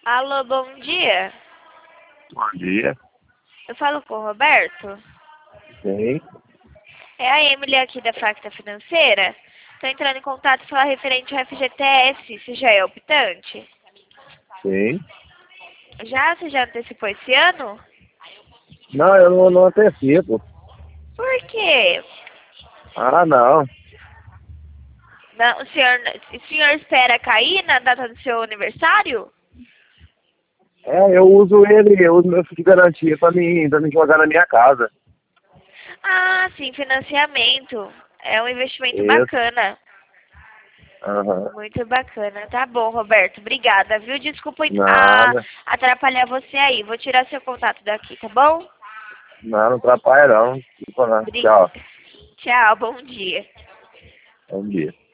Alô, bom dia. Bom dia. Eu falo com o Roberto. Sim, É a Emily aqui da Facta Financeira. Estou entrando em contato para falar referente ao FGTS. Você já é optante? sim. Já? Você já antecipou esse ano? Não, eu não antecipo. Por quê? Ah, não. Não, o senhor espera cair na data do seu aniversário? Eu uso meu fundo de garantia pra me jogar na minha casa. Ah, sim, financiamento. É um investimento Isso. bacana. Aham. Muito bacana. Tá bom, Roberto. Obrigada, viu? Desculpa Nada. atrapalhar você aí. Vou tirar seu contato daqui, tá bom? Não atrapalha não. Desculpa, não. Bri- Tchau. Tchau, bom dia. Bom dia.